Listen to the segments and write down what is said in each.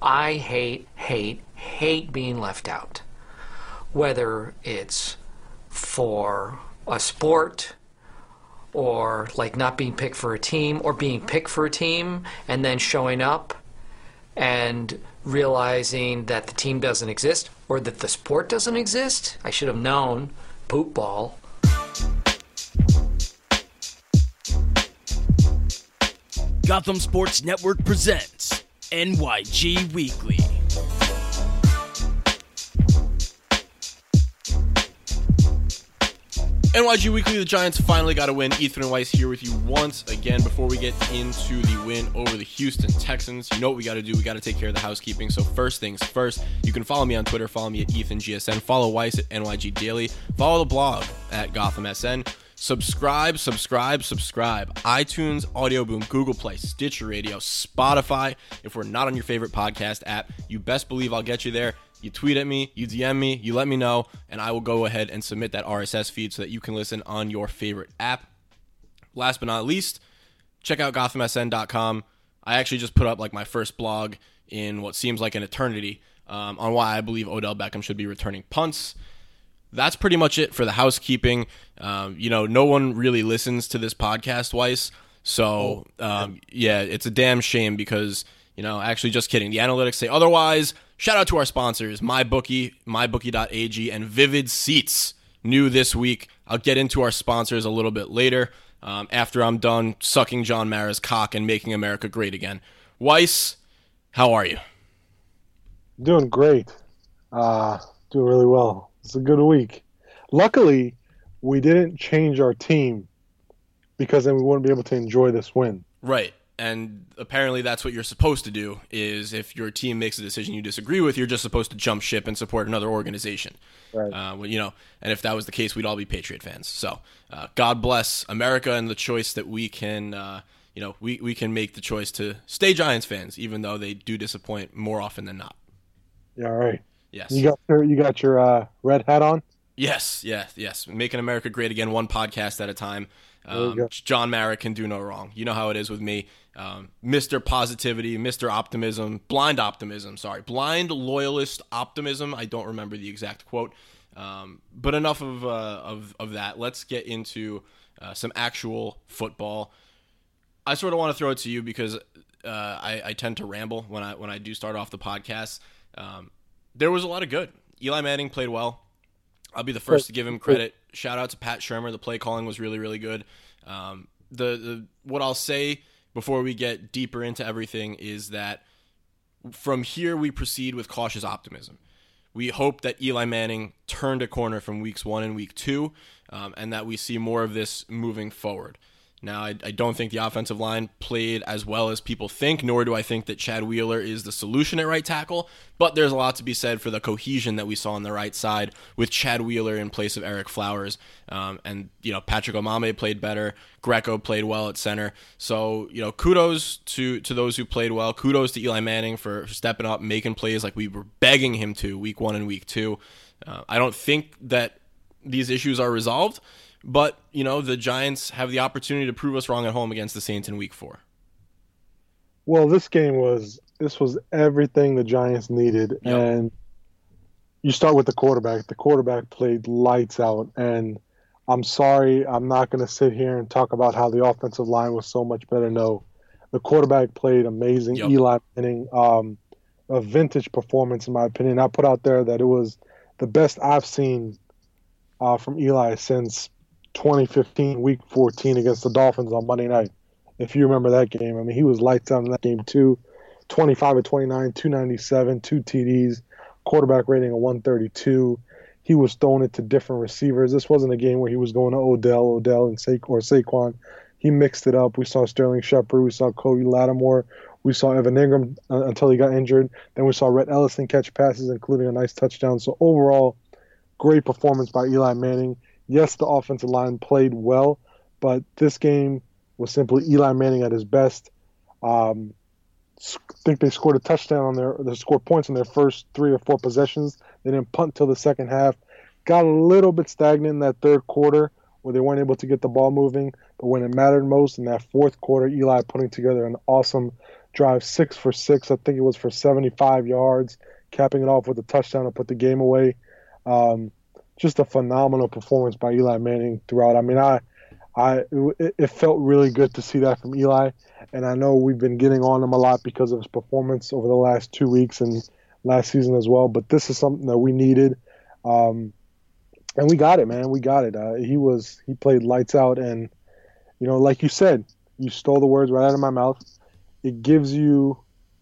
I hate being left out. Whether it's for a sport or like not being picked for a team or being picked for a team and then showing up and realizing that the team doesn't exist or that the sport doesn't exist. I should have known. Poop ball. Gotham Sports Network presents NYG Weekly. NYG Weekly, the Giants finally got a win. Ethan and Weiss here with you once again. Before we get into the win over the Houston Texans, you know what we got to do. We got to take care of the housekeeping. So first things first, you can follow me on Twitter. Follow me at EthanGSN. Follow Weiss at NYG Daily. Follow the blog at GothamSN. Subscribe. iTunes, Audio Boom, Google Play, Stitcher Radio, Spotify. If we're not on your favorite podcast app, you best believe I'll get you there. You tweet at me, you DM me, you let me know, and I will go ahead and submit that RSS feed so that you can listen on your favorite app. Last but not least, check out GothamSN.com. I actually just put up like my first blog in what seems like an eternity on why I believe Odell Beckham should be returning punts. That's pretty much it for the housekeeping. No one really listens to this podcast, Weiss. So, yeah, it's a damn shame because, actually just kidding. The analytics say otherwise. Shout out to our sponsors, MyBookie, MyBookie.ag, and Vivid Seats. New this week. I'll get into our sponsors a little bit later after I'm done sucking John Mara's cock and making America great again. Weiss, how are you? Doing great. Doing really well. It's a good week. Luckily, we didn't change our team because then we wouldn't be able to enjoy this win. Right. And apparently that's what you're supposed to do, is if your team makes a decision you disagree with, you're just supposed to jump ship and support another organization. Right. And if that was the case, we'd all be Patriot fans. So God bless America and the choice that we can, we can make the choice to stay Giants fans, even though they do disappoint more often than not. Yeah, all right. Yes. You got your red hat on? Yes. Making America great again, one podcast at a time. John Mara can do no wrong. You know how it is with me. Mr. Positivity, Mr. Optimism, blind loyalist optimism. I don't remember the exact quote. But enough of that. Let's get into some actual football. I sort of want to throw it to you because I tend to ramble when I do start off the podcast. There was a lot of good. Eli Manning played well. I'll be the first to give him credit. Shout out to Pat Shurmur. The play calling was really, really good. What I'll say before we get deeper into everything is that from here we proceed with cautious optimism. We hope that Eli Manning turned a corner from weeks 1 and week 2, and that we see more of this moving forward. Now, I don't think the offensive line played as well as people think, nor do I think that Chad Wheeler is the solution at right tackle, but there's a lot to be said for the cohesion that we saw on the right side with Chad Wheeler in place of Eric Flowers. Patrick Omameh played better. Greco played well at center. So, kudos to those who played well. Kudos to Eli Manning for stepping up, making plays like we were begging him to week 1 and week 2. I don't think that these issues are resolved. But, the Giants have the opportunity to prove us wrong at home against the Saints in week 4. Well, this was everything the Giants needed. Yep. And you start with the quarterback. The quarterback played lights out. And I'm sorry, I'm not going to sit here and talk about how the offensive line was so much better. No, the quarterback played amazing. Yep. Eli Manning, a vintage performance in my opinion. I put out there that it was the best I've seen from Eli since 2015, week 14 against the Dolphins on Monday night. If you remember that game, I mean, he was lights out in that game too. 25 of 29, 297, 2 TDs, quarterback rating of 132. He was throwing it to different receivers. This wasn't a game where he was going to Odell and Saquon. He mixed it up. We saw Sterling Shepard. We saw Cody Lattimore. We saw Evan Ingram until he got injured. Then we saw Rhett Ellison catch passes, including a nice touchdown. So overall, great performance by Eli Manning. Yes, the offensive line played well, but this game was simply Eli Manning at his best. I think they scored a touchdown they scored points on their first 3 or 4 possessions. They didn't punt until the second half. Got a little bit stagnant in that third quarter where they weren't able to get the ball moving. But when it mattered most in that fourth quarter, Eli putting together an awesome drive 6 for 6. I think it was for 75 yards, capping it off with a touchdown to put the game away. Just a phenomenal performance by Eli Manning throughout. I mean, it felt really good to see that from Eli, and I know we've been getting on him a lot because of his performance over the last 2 weeks and last season as well. But this is something that we needed, and we got it, man. We got it. He played lights out, and like you said, you stole the words right out of my mouth. It gives you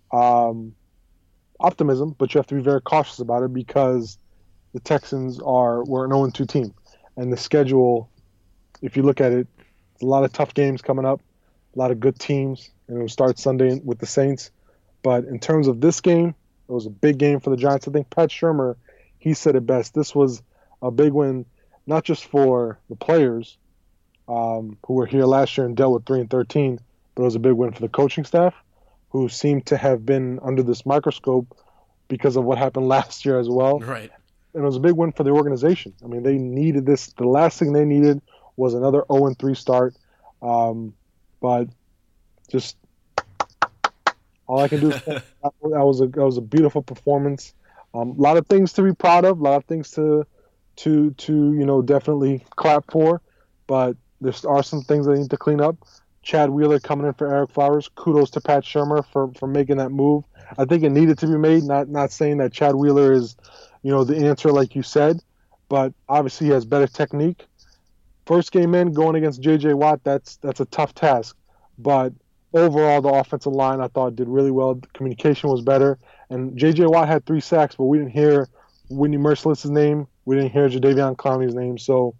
optimism, but you have to be very cautious about it because the Texans were an 0-2 team, and the schedule, if you look at it, a lot of tough games coming up, a lot of good teams, and it'll start Sunday with the Saints. But in terms of this game, it was a big game for the Giants. I think Pat Shurmur, he said it best. This was a big win, not just for the players who were here last year and dealt with 3-13, but it was a big win for the coaching staff, who seemed to have been under this microscope because of what happened last year as well. Right. And it was a big win for the organization. I mean, they needed this. The last thing they needed was another 0-3 start. But just all I can do is that was a beautiful performance. A lot of things to be proud of, a lot of things to definitely clap for. But there are some things they need to clean up. Chad Wheeler coming in for Ereck Flowers. Kudos to Pat Shurmur for making that move. I think it needed to be made. Not saying that Chad Wheeler is, the answer like you said, but obviously he has better technique. First game in, going against J.J. Watt, that's a tough task. But overall, the offensive line I thought did really well. The communication was better, and J.J. Watt had 3 sacks, but we didn't hear Whitney Merciless's name. We didn't hear Jadeveon Clowney's name. So,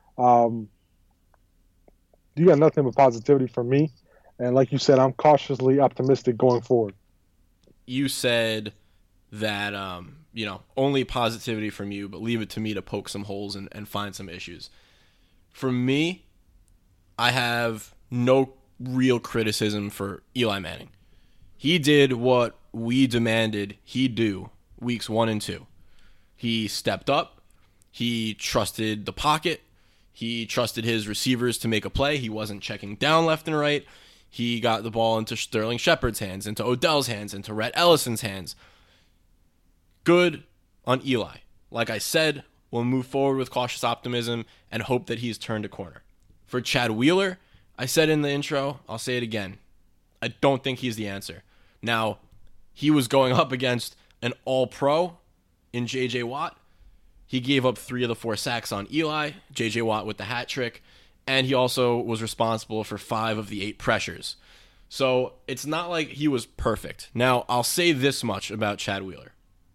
you got nothing but positivity from me. And like you said, I'm cautiously optimistic going forward. You said that, only positivity from you, but leave it to me to poke some holes and find some issues. For me, I have no real criticism for Eli Manning. He did what we demanded he do weeks 1 and 2. He stepped up. He trusted the pocket. He trusted his receivers to make a play. He wasn't checking down left and right. He got the ball into Sterling Shepard's hands, into Odell's hands, into Rhett Ellison's hands. Good on Eli. Like I said, we'll move forward with cautious optimism and hope that he's turned a corner. For Chad Wheeler, I said in the intro, I'll say it again. I don't think he's the answer. Now, he was going up against an all-pro in J.J. Watt. He gave up 3 of the 4 sacks on Eli, J.J. Watt with the hat trick, and he also was responsible for 5 of the 8 pressures. So it's not like he was perfect. Now, I'll say this much about Chad Wheeler.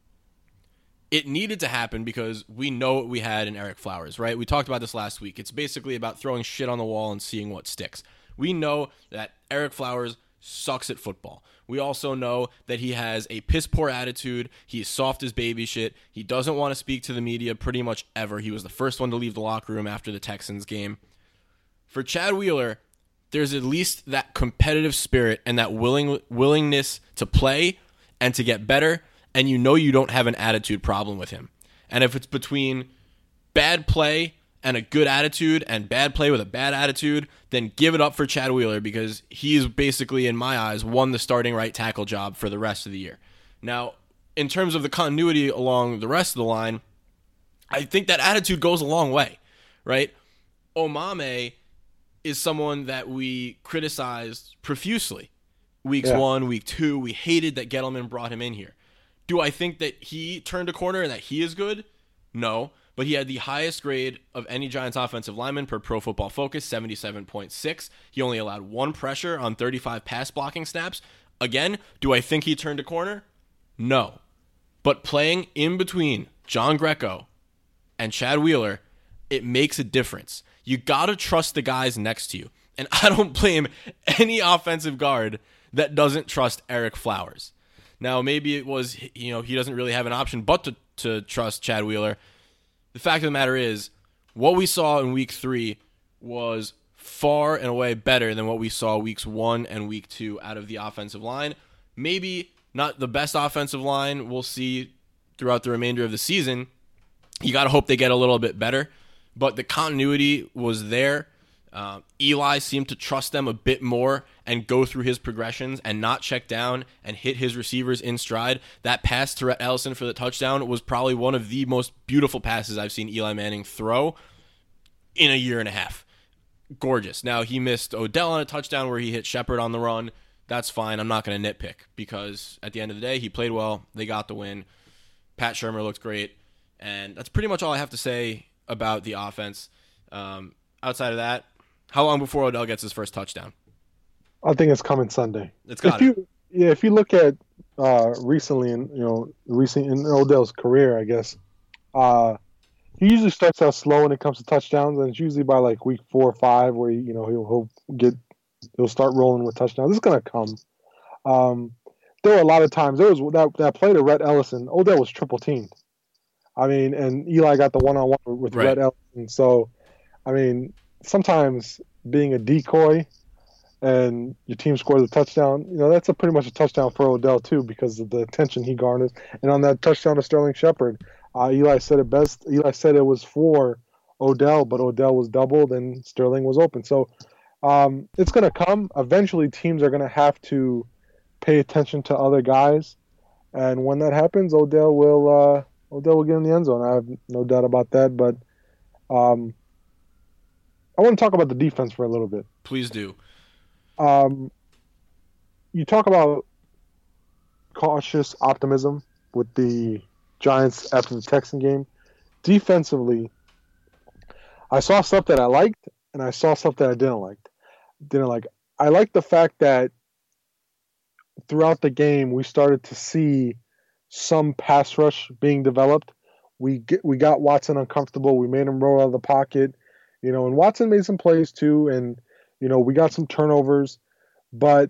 It needed to happen because we know what we had in Ereck Flowers, right? We talked about this last week. It's basically about throwing shit on the wall and seeing what sticks. We know that Ereck Flowers sucks at football. We also know that he has a piss-poor attitude. He's soft as baby shit. He doesn't want to speak to the media pretty much ever. He was the first one to leave the locker room after the Texans game. For Chad Wheeler, there's at least that competitive spirit and that willingness to play and to get better, and you don't have an attitude problem with him. And if it's between bad play and a good attitude and bad play with a bad attitude, then give it up for Chad Wheeler because he's basically, in my eyes, won the starting right tackle job for the rest of the year. Now, in terms of the continuity along the rest of the line, I think that attitude goes a long way, right? Omameh is someone that we criticized profusely. Weeks 1, week 2, we hated that Gettleman brought him in here. Do I think that he turned a corner and that he is good? No, but he had the highest grade of any Giants offensive lineman per Pro Football Focus, 77.6. He only allowed 1 pressure on 35 pass blocking snaps. Again, do I think he turned a corner? No. But playing in between John Greco and Chad Wheeler, it makes a difference. You got to trust the guys next to you. And I don't blame any offensive guard that doesn't trust Ereck Flowers. Now, maybe it was, he doesn't really have an option but to trust Chad Wheeler. The fact of the matter is, what we saw in week 3 was far and away better than what we saw weeks 1 and week 2 out of the offensive line. Maybe not the best offensive line we'll see throughout the remainder of the season. You got to hope they get a little bit better, but the continuity was there. Eli seemed to trust them a bit more and go through his progressions and not check down and hit his receivers in stride. That pass to Rhett Ellison for the touchdown was probably one of the most beautiful passes I've seen Eli Manning throw in a year and a half. Gorgeous. Now, he missed Odell on a touchdown where he hit Shepard on the run. That's fine. I'm not going to nitpick because at the end of the day, he played well. They got the win. Pat Shurmur looked great. And that's pretty much all I have to say about the offense. Outside of that, how long before Odell gets his first touchdown? I think it's coming Sunday. It's got if you look at recently in Odell's career, I guess he usually starts out slow when it comes to touchdowns, and it's usually by like week 4 or 5 where he'll start rolling with touchdowns. It's gonna come. There were a lot of times there was that play to Rhett Ellison. Odell was triple teamed. I mean, and Eli got the one-on-one with Rhett Ellison. So, I mean, sometimes being a decoy and your team scores a touchdown, that's pretty much a touchdown for Odell too because of the attention he garners. And on that touchdown to Sterling Shepard, Eli said it best. Eli said it was for Odell, but Odell was doubled and Sterling was open. So it's going to come. Eventually, teams are going to have to pay attention to other guys. And when that happens, Odell will get in the end zone. I have no doubt about that. But I want to talk about the defense for a little bit. Please do. You talk about cautious optimism with the Giants after the Texan game. Defensively, I saw stuff that I liked, and I saw stuff that I didn't like. I like the fact that throughout the game we started to see some pass rush being developed. We got Watson uncomfortable. We made him roll out of the pocket. And Watson made some plays too, and we got some turnovers. But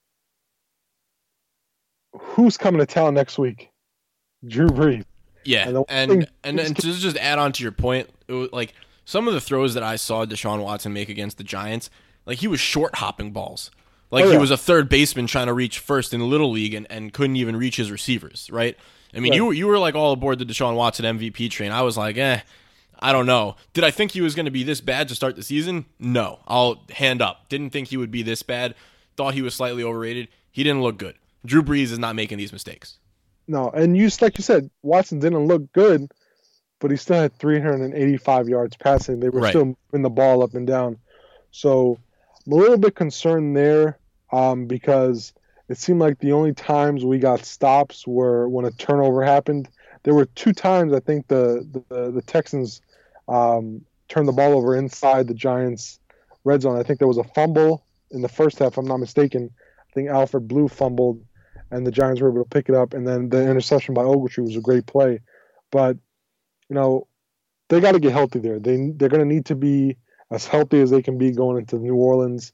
who's coming to town next week? Drew Brees. Yeah, and to just add on to your point, it was like some of the throws that I saw Deshaun Watson make against the Giants, like he was short hopping balls. He was a third baseman trying to reach first in Little League and couldn't even reach his receivers, right? I mean, you were like all aboard the Deshaun Watson MVP train. I was like, I don't know. Did I think he was going to be this bad to start the season? No. I'll hand up. Didn't think he would be this bad. Thought he was slightly overrated. He didn't look good. Drew Brees is not making these mistakes. No, and like you said, Watson didn't look good, but he still had 385 yards passing. They were still moving the ball up and down. So I'm a little bit concerned there because it seemed like the only times we got stops were when a turnover happened. There were 2 times I think the Texans turned the ball over inside the Giants' red zone. I think there was a fumble in the first half, if I'm not mistaken. I think Alfred Blue fumbled, and the Giants were able to pick it up. And then the interception by Ogletree was a great play. But, they got to get healthy there. They're going to need to be as healthy as they can be going into New Orleans.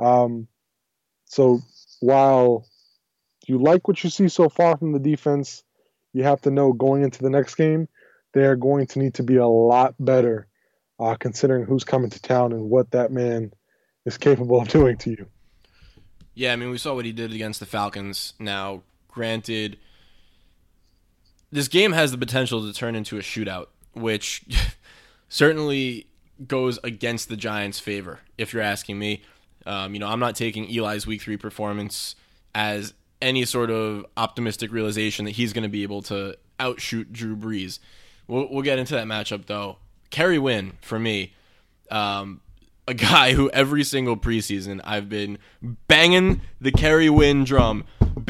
So while you like what you see so far from the defense, you have to know going into the next game, they're going to need to be a lot better considering who's coming to town and what that man is capable of doing to you. Yeah, I mean, we saw what he did against the Falcons. Now, granted, this game has the potential to turn into a shootout, which certainly goes against the Giants' favor, if you're asking me. I'm not taking Eli's Week 3 performance as any sort of optimistic realization that he's going to be able to outshoot Drew Brees. We'll get into that matchup, though. Kerry Wynn, for me, a guy who every single preseason I've been banging the Kerry Wynn drum,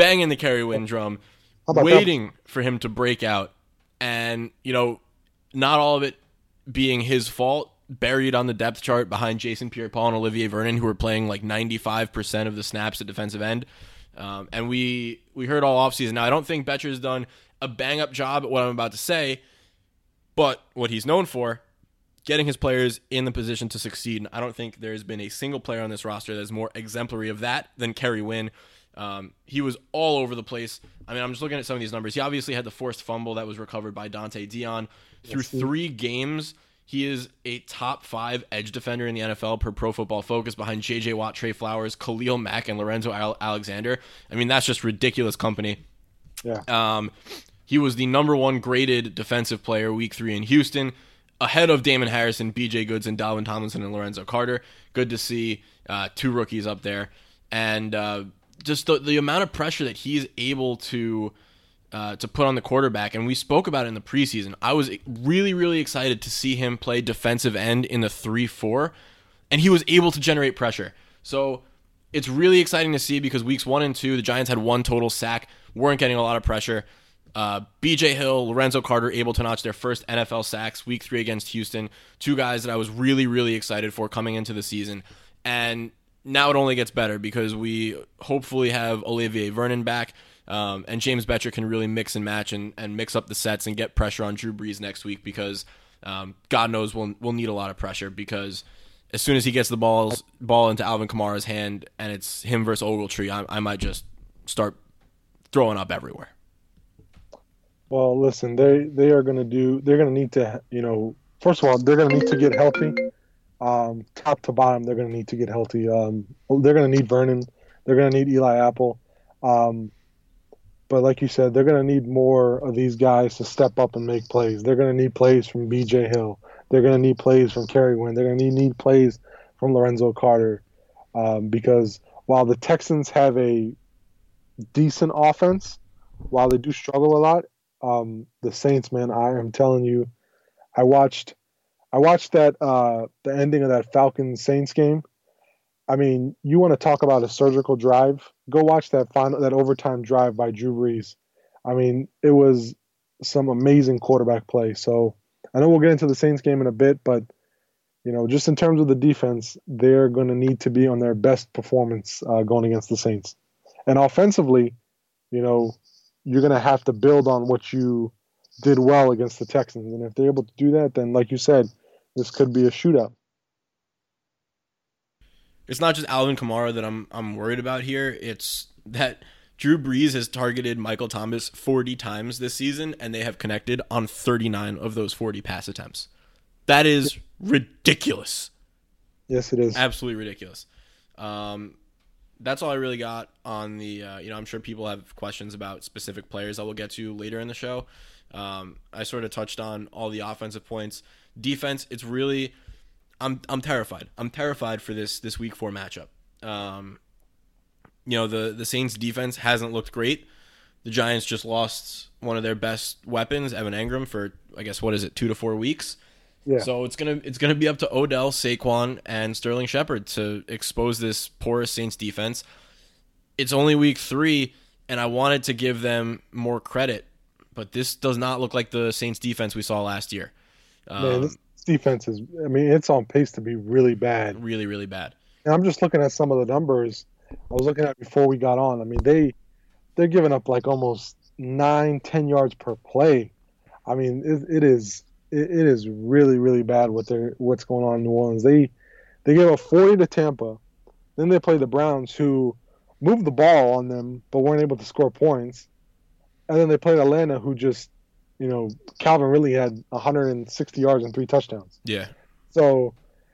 waiting for him to break out. And, not all of it being his fault, buried on the depth chart behind Jason Pierre-Paul and Olivier Vernon, who were playing like 95% of the snaps at defensive end. And we heard all offseason. Now, I don't think Betcher's done a bang-up job at what I'm about to say, but what he's known for, getting his players in the position to succeed. And I don't think there's been a single player on this roster that's more exemplary of that than Kerry Wynn. He was all over the place. I mean, I'm just looking at some of these numbers. He obviously had the forced fumble that was recovered by Dante Dion. Through 3 games, he is a top 5 edge defender in the NFL per Pro Football Focus behind J.J. Watt, Trey Flowers, Khalil Mack, and Lorenzo Alexander. I mean, that's just ridiculous company. Yeah. He was the number 1 graded defensive player Week 3 in Houston. ahead of Damon Harrison, B.J. Goodson, Dalvin Tomlinson, and Lorenzo Carter. Good to see 2 rookies up there. And just the amount of pressure that he's able to put on the quarterback. And we spoke about it in the preseason. I was really, really excited to see him play defensive end in the 3-4, and he was able to generate pressure. So it's really exciting to see because weeks 1 and 2, the Giants had 1 total sack, weren't getting a lot of pressure. B.J. Hill, Lorenzo Carter able to notch their first NFL sacks week 3 against Houston. 2 guys that I was really, really excited for coming into the season. And now it only gets better because we hopefully have Olivier Vernon back, and James Betcher can really mix and match and mix up the sets and get pressure on Drew Brees next week because God knows we'll need a lot of pressure because as soon as he gets the ball into Alvin Kamara's hand and it's him versus Ogletree, I might just start throwing up everywhere. Well, listen, they're going to need to, first of all, they're going to need to get healthy. Top to bottom, they're going to need to get healthy. They're going to need Vernon. They're going to need Eli Apple. But like you said, they're going to need more of these guys to step up and make plays. They're going to need plays from B.J. Hill. They're going to need plays from Kerry Wynn. They're going to need plays from Lorenzo Carter. Because while the Texans have a decent offense, while they do struggle a lot, the Saints, man, I am telling you, I watched that the ending of that Falcons Saints game. I mean, you want to talk about a surgical drive? Go watch that overtime drive by Drew Brees. I mean, it was some amazing quarterback play. So I know we'll get into the Saints game in a bit, but just in terms of the defense, they're going to need to be on their best performance going against the Saints. And offensively, you're going to have to build on what you did well against the Texans. And if they're able to do that, then like you said, this could be a shootout. It's not just Alvin Kamara that I'm worried about here. It's that Drew Brees has targeted Michael Thomas 40 times this season, and they have connected on 39 of those 40 pass attempts. That is ridiculous. Yes, it is. Absolutely ridiculous. That's all I really got on the, I'm sure people have questions about specific players that we'll get to later in the show. I sort of touched on all the offensive points. Defense, it's really, I'm terrified. I'm terrified for this week 4 matchup. The Saints defense hasn't looked great. The Giants just lost one of their best weapons, Evan Engram, for, I guess, 2 to 4 weeks. Yeah. So it's gonna be up to Odell, Saquon, and Sterling Shepard to expose this porous Saints defense. It's only week 3, and I wanted to give them more credit, but this does not look like the Saints defense we saw last year. Man, this defense it's on pace to be really bad. Really, really bad. And I'm just looking at some of the numbers I was looking at before we got on. I mean, they're giving up like almost 9-10 yards per play. I mean, it is really, really bad what's going on in New Orleans. They gave up 40 to Tampa. Then they play the Browns, who moved the ball on them but weren't able to score points. And then they played Atlanta, who just, Calvin really had 160 yards and 3 touchdowns. Yeah. So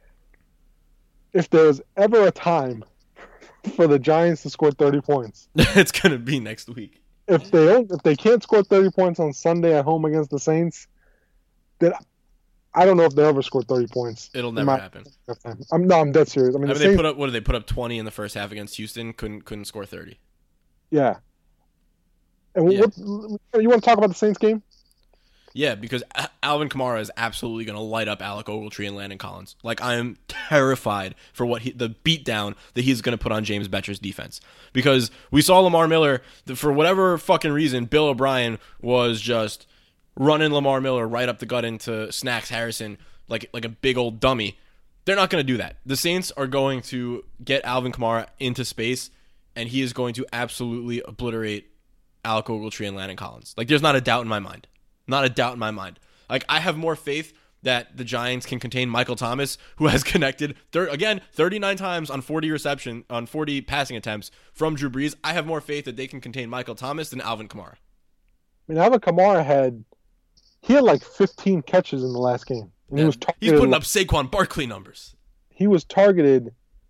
if there's ever a time for the Giants to score 30 points, it's going to be next week. If they can't score 30 points on Sunday at home against the Saints, then I don't know if they'll ever score 30 points. It'll never happen. I'm dead serious. I mean, they put up, what did they put up 20 in the first half against Houston? Couldn't score 30. Yeah. And you want to talk about the Saints game? Yeah, because Alvin Kamara is absolutely going to light up Alec Ogletree and Landon Collins. Like, I am terrified for the beatdown that he's going to put on James Betcher's defense. Because we saw Lamar Miller, for whatever fucking reason, Bill O'Brien was just running Lamar Miller right up the gut into Snacks Harrison like a big old dummy. They're not going to do that. The Saints are going to get Alvin Kamara into space, and he is going to absolutely obliterate Alec Ogletree and Landon Collins. Like, there's not a doubt in my mind. Not a doubt in my mind. Like, I have more faith that the Giants can contain Michael Thomas, who has connected 39 times on 40 passing attempts from Drew Brees. I have more faith that they can contain Michael Thomas than Alvin Kamara. I mean, Alvin Kamara had like 15 catches in the last game. And he's putting up Saquon Barkley numbers. He was targeted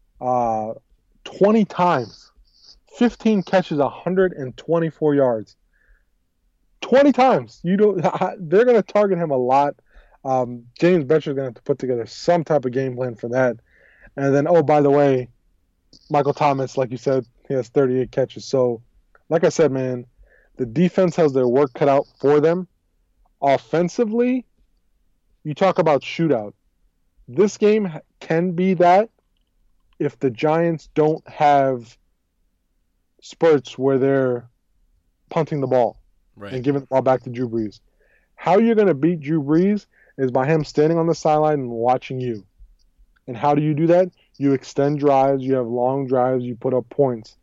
20 times. 15 catches, 124 yards. 20 times. They're going to target him a lot. James Bettcher's going to have to put together some type of game plan for that. And then, oh, by the way, Michael Thomas, like you said, he has 38 catches. So, like I said, man, the defense has their work cut out for them. Offensively, you talk about shootout. This game can be that if the Giants don't have spurts where they're punting the ball and giving the ball back to Drew Brees. How you're going to beat Drew Brees is by him standing on the sideline and watching you. And how do you do that? You extend drives, you have long drives, you put up points.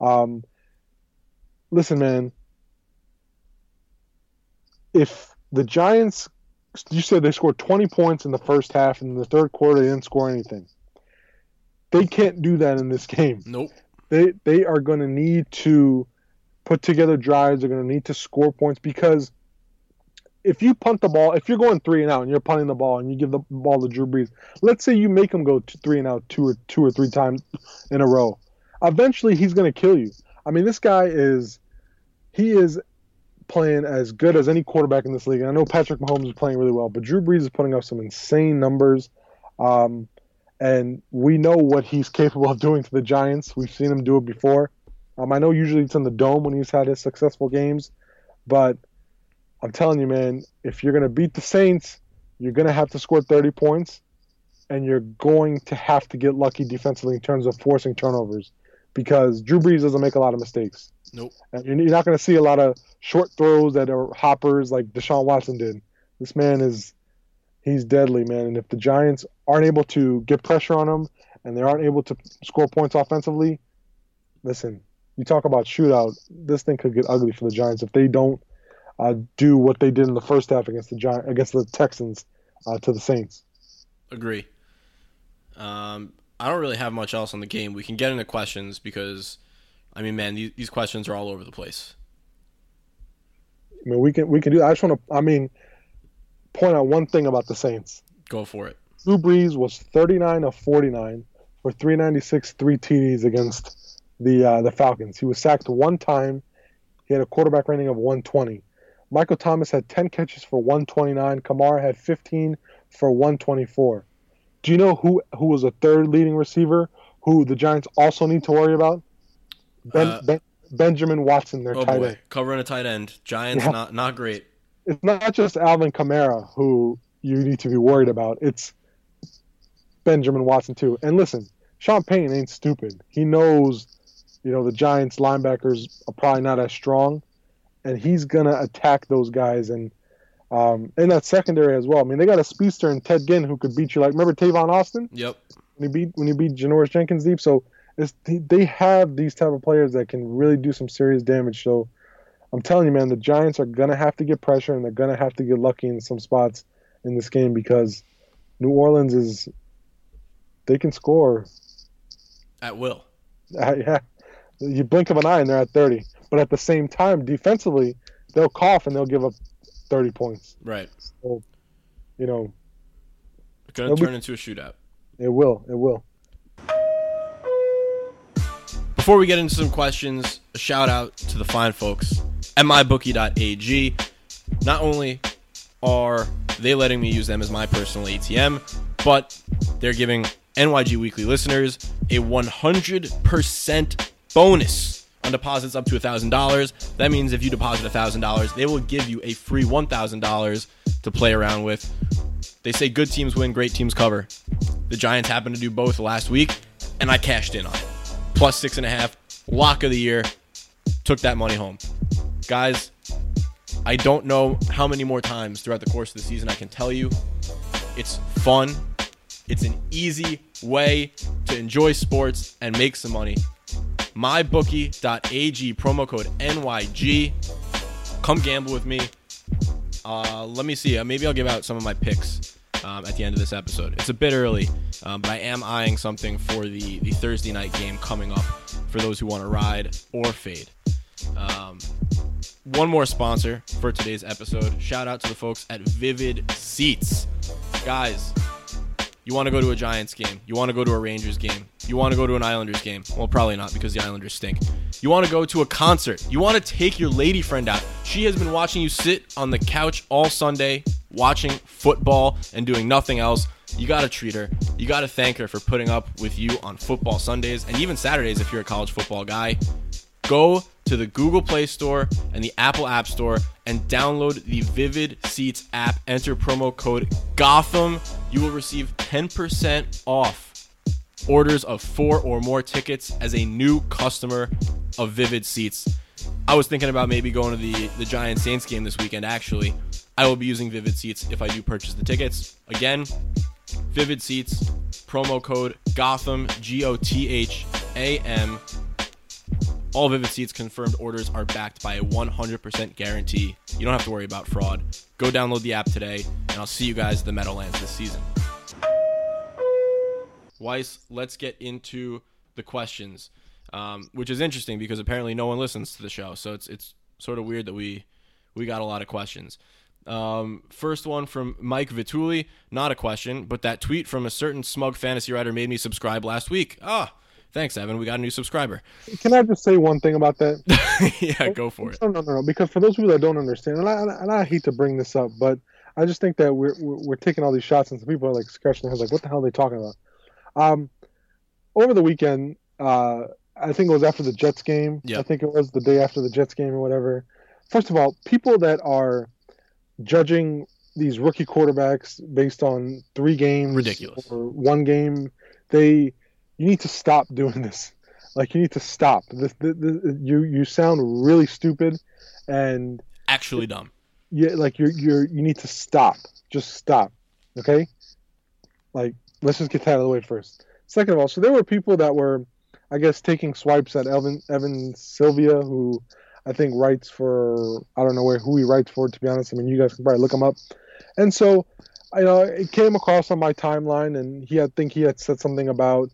Listen, man, if the Giants, you said they scored 20 points in the first half, and in the third quarter they didn't score anything. They can't do that in this game. Nope. They are going to need to put together drives. They're going to need to score points, because if you punt the ball, if you're going 3-and-out and you're punting the ball and you give the ball to Drew Brees, let's say you make him go 3-and-out two or three times in a row, eventually he's going to kill you. I mean, this guy is playing as good as any quarterback in this league. And I know Patrick Mahomes is playing really well, but Drew Brees is putting up some insane numbers. And we know what he's capable of doing to the Giants. We've seen him do it before. I know usually it's in the dome when he's had his successful games, but I'm telling you, man, if you're going to beat the Saints, you're going to have to score 30 points, and you're going to have to get lucky defensively in terms of forcing turnovers, because Drew Brees doesn't make a lot of mistakes. Nope. And you're not going to see a lot of short throws that are hoppers like Deshaun Watson did. This man he's deadly, man. And if the Giants aren't able to get pressure on him and they aren't able to score points offensively, listen, you talk about shootout, this thing could get ugly for the Giants if they don't do what they did in the first half against the Texans to the Saints. Agree. I don't really have much else on the game. We can get into questions because, I mean, man, these questions are all over the place. I mean, we can do that. I just want to, point out one thing about the Saints. Go for it. Drew Brees was 39 of 49 for 396, 3 TDs against the Falcons. He was sacked one time. He had a quarterback rating of 120. Michael Thomas had 10 catches for 129. Kamara had 15 for 124. Do you know who was a third leading receiver who the Giants also need to worry about? Benjamin Watson, their tight end. Covering a tight end. Giants, not great. It's not just Alvin Kamara who you need to be worried about. It's Benjamin Watson, too. And listen, Sean Payton ain't stupid. He knows, the Giants linebackers are probably not as strong, and he's going to attack those guys. And in that secondary as well. I mean, they got a speedster in Ted Ginn who could beat you. Like, remember Tavon Austin? Yep. When he beat Janoris Jenkins deep. So they have these type of players that can really do some serious damage. So I'm telling you, man, the Giants are going to have to get pressure, and they're going to have to get lucky in some spots in this game, because New Orleans they can score. At will. Yeah. You blink of an eye and they're at 30. But at the same time, defensively, they'll cough and they'll give up 30 points. Right. So, it's going to turn into a shootout. It will. Before we get into some questions, a shout out to the fine folks at mybookie.ag. Not only are they letting me use them as my personal ATM, but they're giving NYG Weekly listeners a 100% bonus on deposits up to $1,000. That means if you deposit $1,000, they will give you a free $1,000 to play around with. They say good teams win, great teams cover. The Giants happened to do both last week, and I cashed in on it. Plus 6.5, lock of the year, took that money home. Guys, I don't know how many more times throughout the course of the season I can tell you. It's fun. It's an easy way to enjoy sports and make some money. MyBookie.ag, promo code NYG. Come gamble with me. Let me see. Maybe I'll give out some of my picks at the end of this episode. It's a bit early, but I am eyeing something for the Thursday night game coming up for those who want to ride or fade. One more sponsor for today's episode. Shout out to the folks at Vivid Seats. Guys, you want to go to a Giants game. You want to go to a Rangers game. You want to go to an Islanders game. Well, probably not because the Islanders stink. You want to go to a concert. You want to take your lady friend out. She has been watching you sit on the couch all Sunday watching football and doing nothing else, you got to treat her. You got to thank her for putting up with you on football Sundays and even Saturdays if you're a college football guy. Go to the Google Play Store and the Apple App Store and download the Vivid Seats app. Enter promo code Gotham. You will receive 10% off orders of 4 or more tickets as a new customer of Vivid Seats. I was thinking about maybe going to the Giants-Saints game this weekend, actually. I will be using Vivid Seats if I do purchase the tickets. Again, Vivid Seats, promo code Gotham, GOTHAM. All Vivid Seats confirmed orders are backed by a 100% guarantee. You don't have to worry about fraud. Go download the app today, and I'll see you guys at the Meadowlands this season. Weiss, let's get into the questions, which is interesting because apparently no one listens to the show, so it's sort of weird that we got a lot of questions. First one from Mike Vituli, not a question, but that tweet from a certain smug fantasy writer made me subscribe last week. Thanks, Evan. We got a new subscriber. Can I just say one thing about that? Yeah, go for it. No. Because for those people that don't understand, and I hate to bring this up, but I just think that we're taking all these shots, and some people are like scratching their heads, like, what the hell are they talking about? Over the weekend, I think it was after the Jets game. Yep. I think it was the day after the Jets game or whatever. First of all, people that are judging these rookie quarterbacks based on 3 games, ridiculous, or 1 game, you need to stop doing this. Like, you need to stop. You sound really stupid, and actually dumb. Yeah, like you need to stop. Just stop. Okay? Like, let's just get that out of the way first. Second of all, so there were people that were, I guess, taking swipes at Evan Sylvia, who I think writes for, I don't know who he writes for, to be honest. I mean, you guys can probably look him up. And so, it came across on my timeline, and I think he had said something about,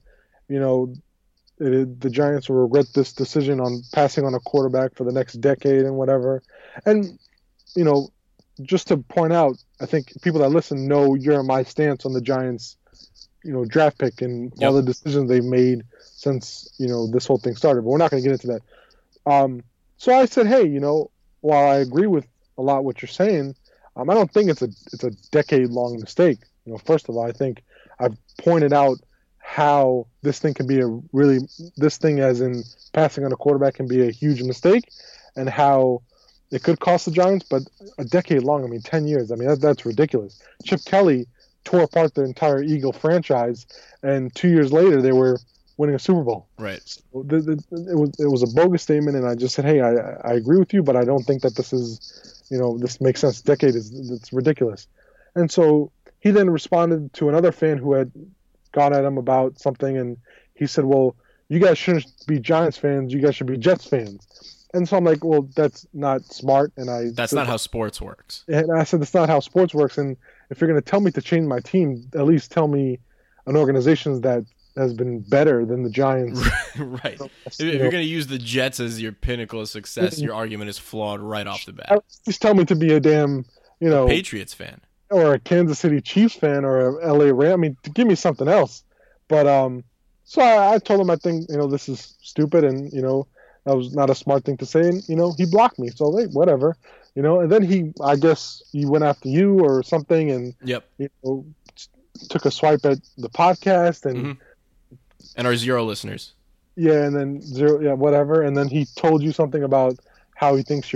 the Giants will regret this decision on passing on a quarterback for the next decade and whatever. And, just to point out, I think people that listen know my stance on the Giants, draft pick and all the decisions they've made since, this whole thing started. But we're not going to get into that. So I said, hey, while I agree with a lot what you're saying, I don't think it's a decade-long mistake. First of all, I think I've pointed out how this thing can be this thing as in passing on a quarterback can be a huge mistake, and how it could cost the Giants, but a decade long, 10 years, that's ridiculous. Chip Kelly tore apart the entire Eagle franchise, and 2 years later they were winning a Super Bowl. Right. So it was a bogus statement, and I just said, hey, I agree with you, but I don't think that this is, this makes sense. Decade it's ridiculous. And so he then responded to another fan who had gone at him about something, and he said, well, you guys shouldn't be Giants fans, you guys should be Jets fans. And so I'm like, well, that's not smart. And that's not how sports works. And I said, that's not how sports works. And if you're going to tell me to change my team, at least tell me an organization that has been better than the Giants. Right. So, if you're going to use the Jets as your pinnacle of success, your argument is flawed right off the bat. Just tell me to be a damn, a Patriots fan. Or a Kansas City Chiefs fan, or a LA Ram. Give me something else. But so I told him I think this is stupid, and that was not a smart thing to say, and he blocked me. So whatever, And then I guess he went after you or something, and took a swipe at the podcast and our 0 listeners. Yeah, and then 0, whatever. And then he told you something about how he thinks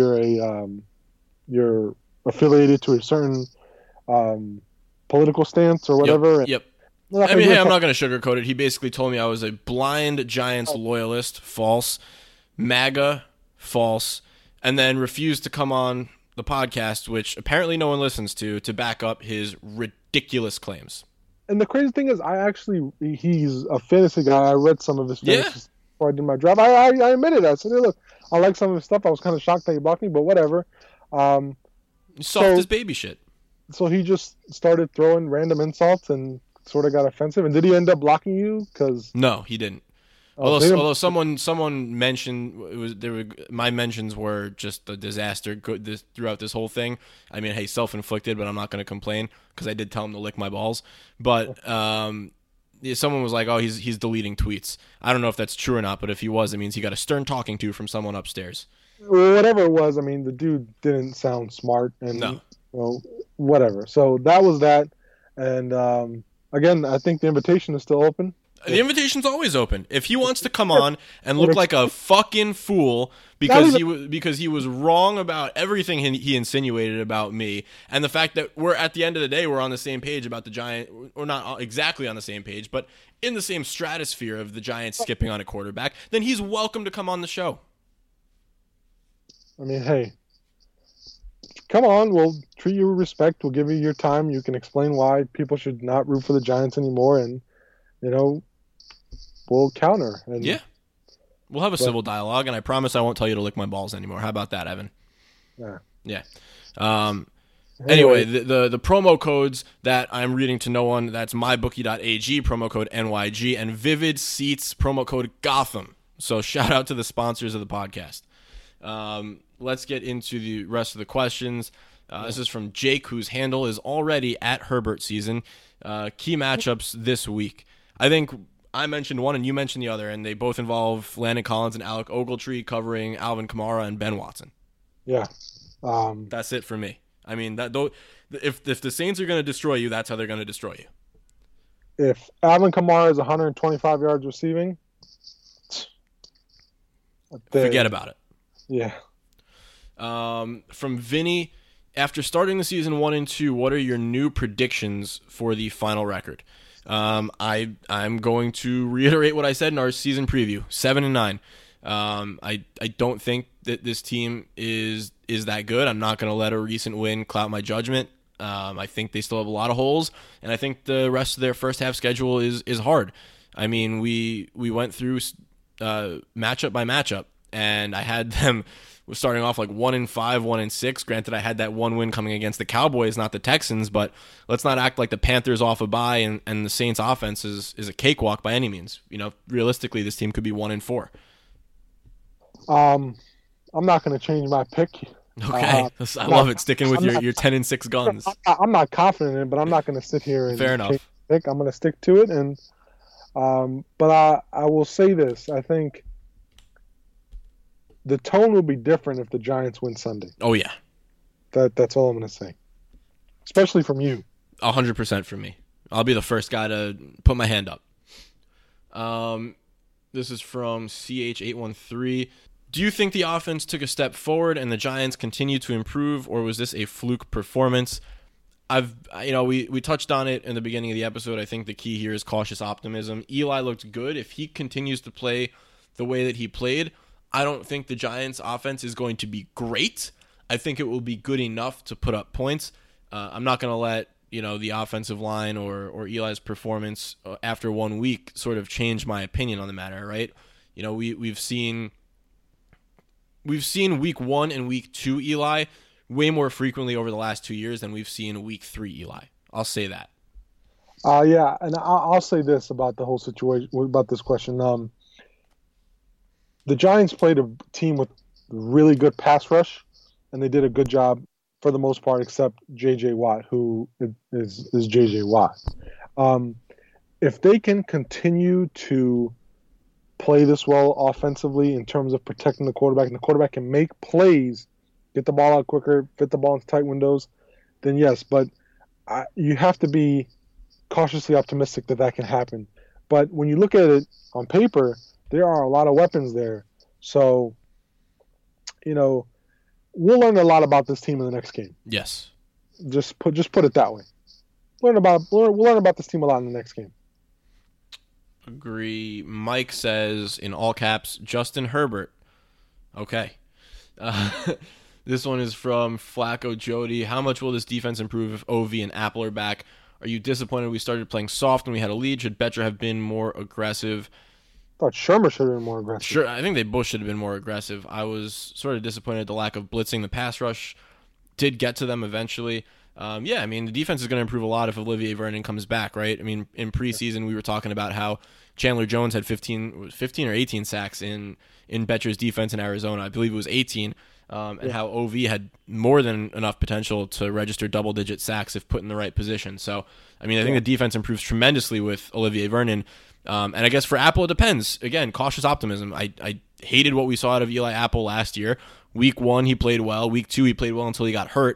you're affiliated to a certain political stance or whatever. Yep. Hey, I'm not going to sugarcoat it. He basically told me I was a blind Giants loyalist, false, MAGA, false, and then refused to come on the podcast, which apparently no one listens to back up his ridiculous claims. And the crazy thing is, he's a fantasy guy. I read some of his fantasy before I did my draft. I admitted that. I said, hey, look, I like some of his stuff. I was kind of shocked that he blocked me, but whatever. Soft as baby shit. So he just started throwing random insults and sort of got offensive. And did he end up blocking you? No, he didn't. Although someone mentioned my mentions were just a disaster throughout this whole thing. Hey, self-inflicted, but I'm not going to complain because I did tell him to lick my balls. But someone was like, "Oh, he's deleting tweets." I don't know if that's true or not, but if he was, it means he got a stern talking to from someone upstairs. Whatever it was, the dude didn't sound smart, and no. whatever. So that was that. And again, I think the invitation is still open. The invitation's always open. If he wants to come on and look like a fucking fool because he was wrong about everything he insinuated about me, and the fact that we're at the end of the day we're on the same page about the Giants, or not exactly on the same page, but in the same stratosphere of the Giants skipping on a quarterback, then he's welcome to come on the show. I mean, hey, come on. We'll treat you with respect. We'll give you your time. You can explain why people should not root for the Giants anymore, and we'll counter. And, yeah. We'll have a civil dialogue, and I promise I won't tell you to lick my balls anymore. How about that, Evan? Yeah. Yeah. Anyway, the promo codes that I'm reading to no one, that's mybookie.ag, promo code NYG, and Vivid Seats, promo code Gotham. So shout out to the sponsors of the podcast. Let's get into the rest of the questions. This is from Jake, whose handle is already at Herbert season. Key matchups this week. I think I mentioned one and you mentioned the other, and they both involve Landon Collins and Alec Ogletree covering Alvin Kamara and Ben Watson. Yeah. That's it for me. I mean, if the Saints are going to destroy you, that's how they're going to destroy you. If Alvin Kamara is 125 yards receiving, forget about it. Yeah. From Vinny, after starting the season 1-2, what are your new predictions for the final record? I'm going to reiterate what I said in our season preview: 7-9. I don't think that this team is that good. I'm not going to let a recent win cloud my judgment. I think they still have a lot of holes, and I think the rest of their first half schedule is hard. I mean, we went through matchup by matchup, and I had them starting off like 1-5, 1-6. Granted, I had that one win coming against the Cowboys, not the Texans, but let's not act like the Panthers off a bye and the Saints offense is a cakewalk by any means. Realistically, this team could be 1-4. I'm not going to change my pick. Okay, I love it. Sticking with your 10-6 guns. I'm not confident in it, but I'm not going to sit here and fair enough. Change my pick. I'm going to stick to it, and but I will say this: I think the tone will be different if the Giants win Sunday. Oh yeah, that's all I'm going to say. Especially from you. 100% from me. I'll be the first guy to put my hand up. This is from CH813. Do you think the offense took a step forward and the Giants continue to improve, or was this a fluke performance? We touched on it in the beginning of the episode. I think the key here is cautious optimism. Eli looked good. If he continues to play the way that he played, I don't think the Giants' offense is going to be great. I think it will be good enough to put up points. I'm not going to let the offensive line or Eli's performance after 1 week sort of change my opinion on the matter, right? We've seen week 1 and week 2 Eli way more frequently over the last 2 years than we've seen week 3 Eli. I'll say that. Yeah, and I'll say this about the whole situation, about this question. The Giants played a team with really good pass rush, and they did a good job for the most part, except J.J. Watt, who is J.J. Watt. If they can continue to play this well offensively in terms of protecting the quarterback, and the quarterback can make plays, get the ball out quicker, fit the ball into tight windows, then yes. But you have to be cautiously optimistic that can happen. But when you look at it on paper, there are a lot of weapons there. So, we'll learn a lot about this team in the next game. Yes. Just put it that way. We'll learn about this team a lot in the next game. Agree. Mike says, in all caps, Justin Herbert. Okay. This one is from Flacco Jody. How much will this defense improve if OV and Apple are back? Are you disappointed we started playing soft when we had a lead? Should Betcher have been more aggressive? I thought Shermer should have been more aggressive. Sure, I think they both should have been more aggressive. I was sort of disappointed at the lack of blitzing. The pass rush did get to them eventually. The defense is going to improve a lot if Olivier Vernon comes back, right? I mean, in preseason, we were talking about how Chandler Jones had 15 or 18 sacks in Betcher's defense in Arizona. I believe it was 18. And how OV had more than enough potential to register double-digit sacks if put in the right position. So, I think the defense improves tremendously with Olivier Vernon. And I guess for Apple, it depends. Again, cautious optimism. I hated what we saw out of Eli Apple last year. Week 1, he played well. Week 2, he played well until he got hurt.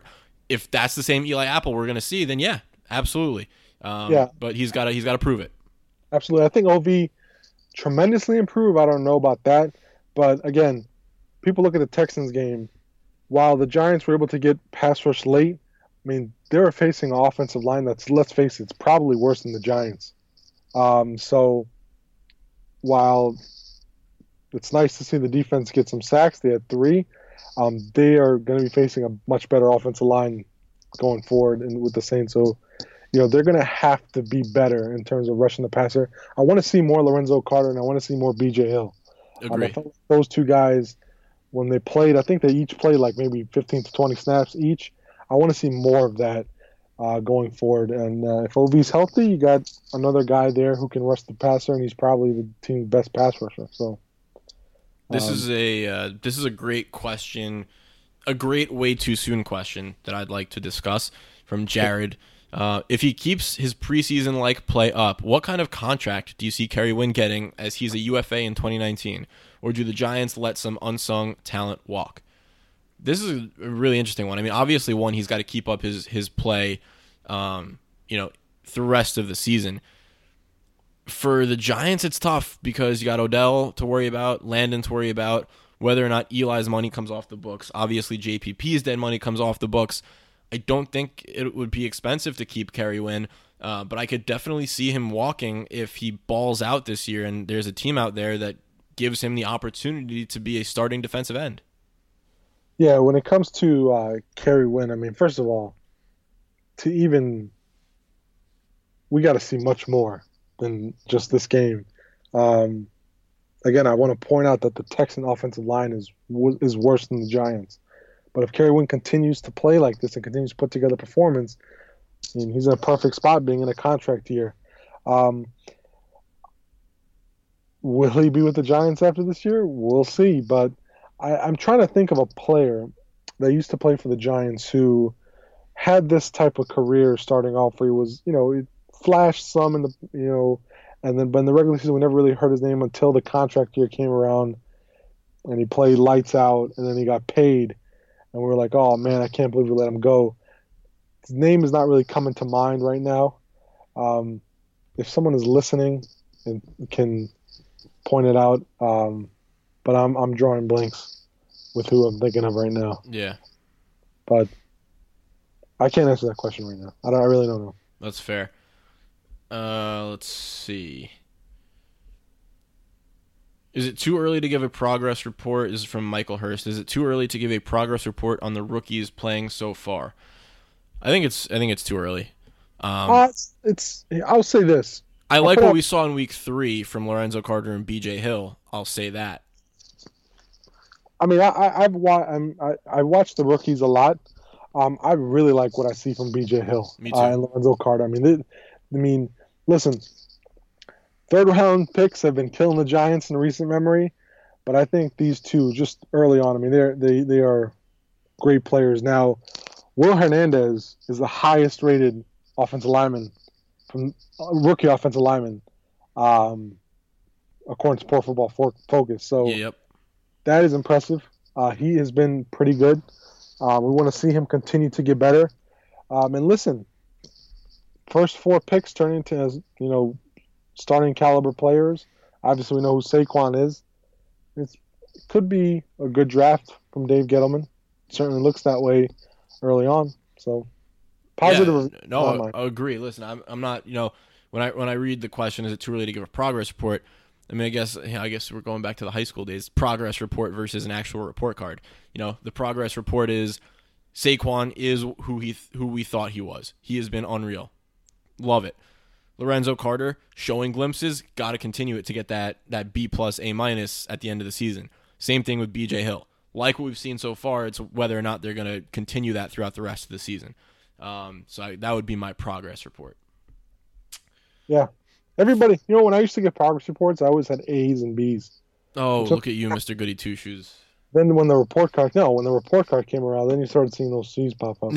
if that's the same Eli Apple we're going to see, then yeah, absolutely. But he's got to prove it. Absolutely. I think OV tremendously improved. I don't know about that. But again, people look at the Texans game. While the Giants were able to get pass rush late, I mean, they were facing an offensive line that's, let's face it, it's probably worse than the Giants. So while it's nice to see the defense get some sacks, they had 3. They are going to be facing a much better offensive line going forward and with the Saints. So, they're going to have to be better in terms of rushing the passer. I want to see more Lorenzo Carter, and I want to see more B.J. Hill. Agree. Those 2 guys, when they played, I think they each played like maybe 15 to 20 snaps each. I want to see more of that going forward. And if OV's healthy, you got another guy there who can rush the passer, and he's probably the team's best pass rusher. So this is a great question, a great way too soon question that I'd like to discuss from Jared. If he keeps his preseason-like play up, what kind of contract do you see Kerry Wynn getting as he's a UFA in 2019? Or do the Giants let some unsung talent walk? This is a really interesting one. I mean, obviously, one, he's got to keep up his play, through the rest of the season. For the Giants, it's tough because you got Odell to worry about, Landon to worry about, whether or not Eli's money comes off the books. Obviously, JPP's dead money comes off the books. I don't think it would be expensive to keep Kerry Wynn, but I could definitely see him walking if he balls out this year and there's a team out there that gives him the opportunity to be a starting defensive end. Yeah, when it comes to Kerry Wynn, I mean, first of all, we got to see much more than just this game. Again, I want to point out that the Texan offensive line is worse than the Giants. But if Kerry Wynn continues to play like this and continues to put together performance, I mean, he's in a perfect spot being in a contract year. Will he be with the Giants after this year? We'll see. But I'm trying to think of a player that used to play for the Giants who had this type of career starting off where he was, he flashed some in the, and then but in the regular season we never really heard his name until the contract year came around and he played lights out and then he got paid. And we were like, oh, man, I can't believe we let him go. His name is not really coming to mind right now. If someone is listening and can point it out, but I'm drawing blanks with who I'm thinking of right now. Yeah. But I can't answer that question right now. I really don't know. That's fair. Let's see. Is it too early to give a progress report? This is from Michael Hurst. Is it too early to give a progress report on the rookies playing so far? I think it's too early. I'll say this. I like what we saw in week 3 from Lorenzo Carter and B.J. Hill. I'll say that. I mean, I watched the rookies a lot. I really like what I see from B.J. Hill and Lorenzo Carter. I mean, listen. Third-round picks have been killing the Giants in recent memory, but I think these two, just early on, I mean, they are great players. Now, Will Hernandez is the highest-rated offensive lineman, rookie offensive lineman, according to Pro Football Focus. So that is impressive. He has been pretty good. We want to see him continue to get better. And listen, first 4 picks turn into, starting caliber players. Obviously, we know who Saquon is. It could be a good draft from Dave Gettleman. It certainly looks that way early on. So positive. Yeah, no, I agree. Listen, I'm not. When I read the question, is it too early to give a progress report? I mean, I guess we're going back to the high school days. Progress report versus an actual report card. The progress report is Saquon is who we thought he was. He has been unreal. Love it. Lorenzo Carter showing glimpses, got to continue it to get that B+ A- at the end of the season. Same thing with B.J. Hill. Like what we've seen so far, it's whether or not they're going to continue that throughout the rest of the season. That would be my progress report. Yeah. Everybody, when I used to get progress reports, I always had A's and B's. Oh, look at you, Mr. Goody Two-Shoes. Then when the report card came around, then you started seeing those C's pop up.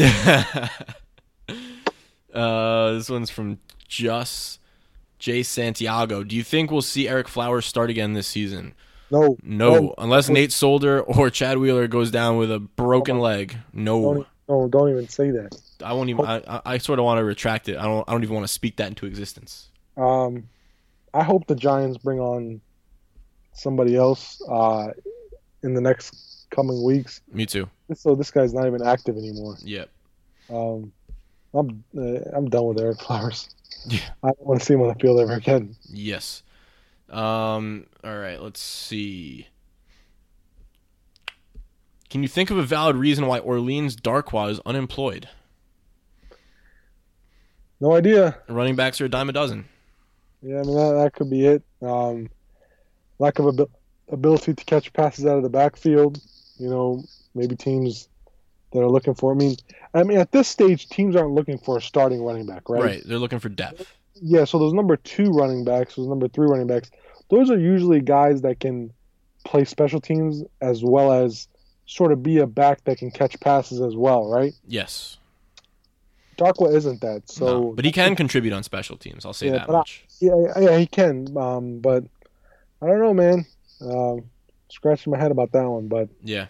This one's from Just J. Santiago. Do you think we'll see Eric Flowers start again this season? No. Unless Nate Solder or Chad Wheeler goes down with a broken leg. No. Don't even say that. I won't even. I sort of want to retract it. I don't even want to speak that into existence. I hope the Giants bring on somebody else in the next coming weeks. Me too. So this guy's not even active anymore. Yep. I'm done with Ereck Flowers. Yeah. I don't want to see him on the field ever again. Yes. All right. Let's see. Can you think of a valid reason why Orleans Darkwa is unemployed? No idea. Running backs are a dime a dozen. Yeah, I mean that could be it. Lack of ability to catch passes out of the backfield. Maybe teams that are looking for. I mean, at this stage, teams aren't looking for a starting running back, right? Right. They're looking for depth. Yeah. So those number 2 running backs, those number 3 running backs, those are usually guys that can play special teams as well as sort of be a back that can catch passes as well, right? Yes. Darkwa isn't that. So, no, but he can contribute on special teams. I'll say that much. Yeah, he can. But I don't know, man. Scratching my head about that one, but yeah.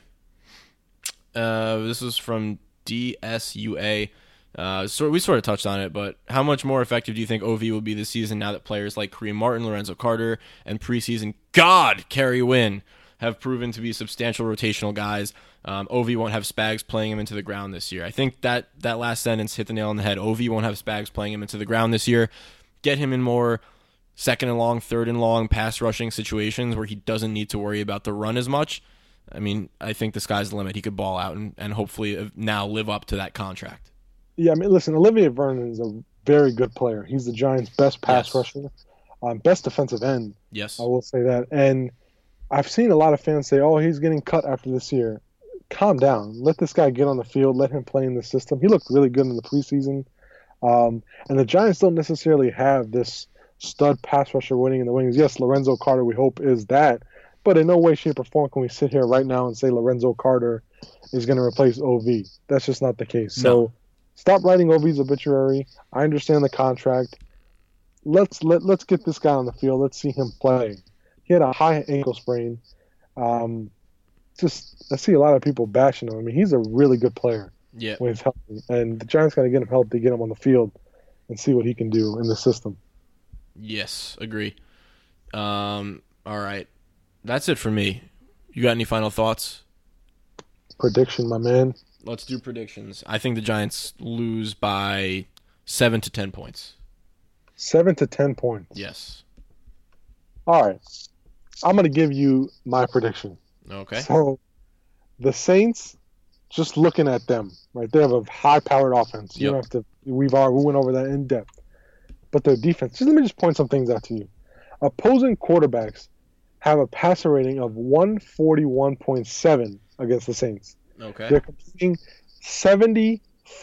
This is from DSUA. So we sort of touched on it, but how much more effective do you think OV will be this season now that players like Kareem Martin, Lorenzo Carter, and preseason Kerry Wynn have proven to be substantial rotational guys? OV won't have Spags playing him into the ground this year. I think that last sentence hit the nail on the head. OV won't have Spags playing him into the ground this year. Get him in more second and long, third and long pass rushing situations where he doesn't need to worry about the run as much. I mean, I think the sky's the limit. He could ball out and hopefully now live up to that contract. Yeah, I mean, listen, Olivier Vernon is a very good player. He's the Giants' best pass rusher, best defensive end. Yes. I will say that. And I've seen a lot of fans say, oh, he's getting cut after this year. Calm down. Let this guy get on the field. Let him play in the system. He looked really good in the preseason. And the Giants don't necessarily have this stud pass rusher winning in the wings. Yes, Lorenzo Carter, we hope, is that. But in no way, shape, or form can we sit here right now and say Lorenzo Carter is going to replace OV. That's just not the case. No. So stop writing OV's obituary. I understand the contract. Let's get this guy on the field. Let's see him play. He had a high ankle sprain. I see a lot of people bashing him. I mean, he's a really good player when he's healthy. And the Giants got to get him healthy, get him on the field, and see what he can do in the system. Yes, agree. All right. That's it for me. You got any final thoughts? Prediction, my man. Let's do predictions. I think the Giants lose by 7 to 10 points. 7 to 10 points. Yes. All right. I'm going to give you my prediction. Okay. So, the Saints, just looking at them, right? They have a high-powered offense. You don't have to. We went over that in depth. But their defense. Let me just point some things out to you. Opposing quarterbacks have a passer rating of 141.7 against the Saints. Okay. They're completing 74%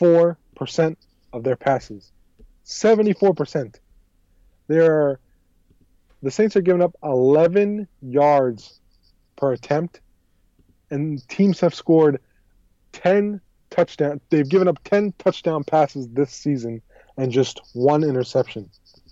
of their passes. 74%. The Saints are giving up 11 yards per attempt, and teams have scored 10 touchdowns. They've given up 10 touchdown passes this season and just 1 interception.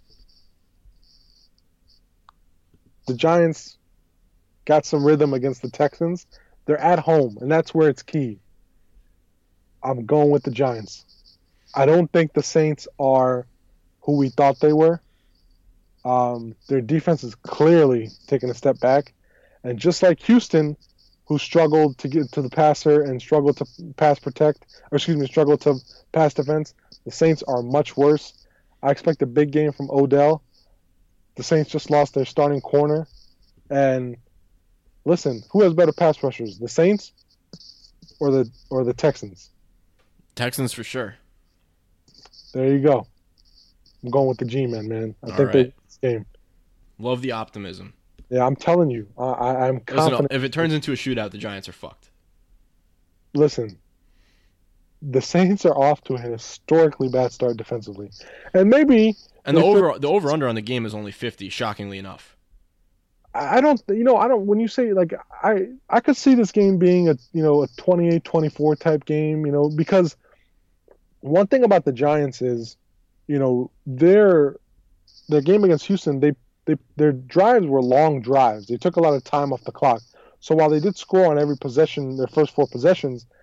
The Giants got some rhythm against the Texans. They're at home, and that's where it's key. I'm going with the Giants. I don't think the Saints are who we thought they were. Their defense is clearly taking a step back. And just like Houston, who struggled to get to the passer and struggled to struggled to pass defense, the Saints are much worse. I expect a big game from Odell. The Saints just lost their starting corner. And listen, who has better pass rushers, the Saints or the Texans? Texans for sure. There you go. I'm going with the G-men, man. I think they win this game. Love the optimism. Yeah, I'm telling you. I'm confident. Listen, if it turns into a shootout, the Giants are fucked. Listen, the Saints are off to a historically bad start defensively. And maybe... And the over-under on the game is only 50, shockingly enough. I don't, when you say, like, I could see this game being a 28-24 type game, because one thing about the Giants is, their game against Houston, their drives were long drives. They took a lot of time off the clock. So while they did score on every possession, their first 4 possessions,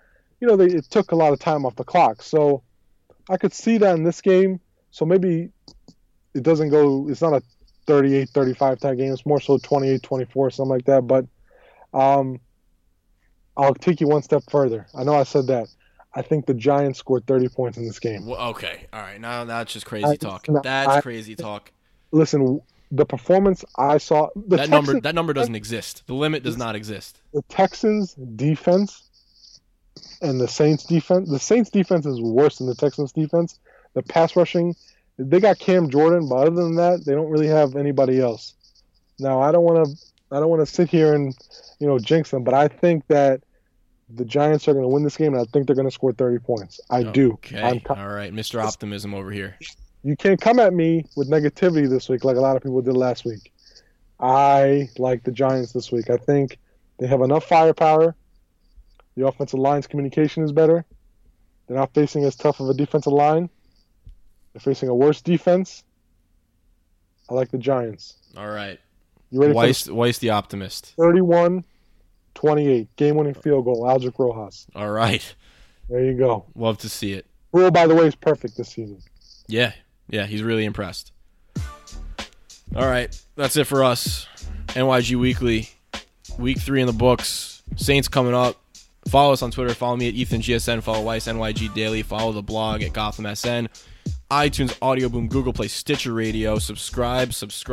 it took a lot of time off the clock. So I could see that in this game. So maybe it doesn't go, it's not a 38-35 type game. It's more so 28-24, something like that. But I'll take you one step further. I know I said that. I think the Giants scored 30 points in this game. Well, okay. All right. Now that's just crazy talk. That's crazy talk. Listen, the performance I saw... That number doesn't exist. The limit does not exist. The Texans' defense and the Saints' defense... The Saints' defense is worse than the Texans' defense. The pass rushing... They got Cam Jordan, but other than that, they don't really have anybody else. Now, I don't want to sit here and jinx them, but I think that the Giants are going to win this game, and I think they're going to score 30 points. I do. Okay. All right. Mr. Optimism over here. You can't come at me with negativity this week like a lot of people did last week. I like the Giants this week. I think they have enough firepower. The offensive line's communication is better. They're not facing as tough of a defensive line. They're facing a worse defense. I like the Giants. All right. You ready Weiss the optimist. 31-28. Game-winning field goal. Aldrick Rojas. All right. There you go. Love to see it. Rule, by the way, is perfect this season. Yeah. Yeah, he's really impressed. All right. That's it for us. NYG Weekly. Week 3 in the books. Saints coming up. Follow us on Twitter. Follow me at EthanGSN. Follow Weiss, NYG Daily. Follow the blog at GothamSN. iTunes, Audio Boom, Google Play, Stitcher Radio. Subscribe.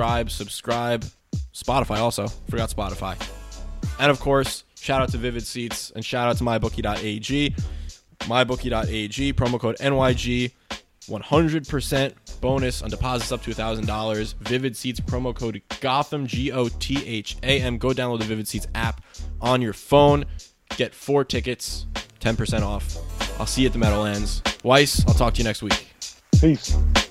Spotify also. Forgot Spotify. And, of course, shout out to Vivid Seats and shout out to MyBookie.ag. MyBookie.ag, promo code NYG, 100% bonus on deposits up to $1,000. Vivid Seats, promo code Gotham, GOTHAM. Go download the Vivid Seats app on your phone. Get 4 tickets, 10% off. I'll see you at the Meadowlands. Weiss, I'll talk to you next week. Peace.